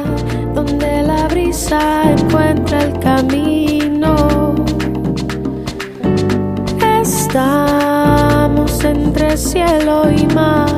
donde la brisa encuentra el camino. Estamos entre cielo y mar,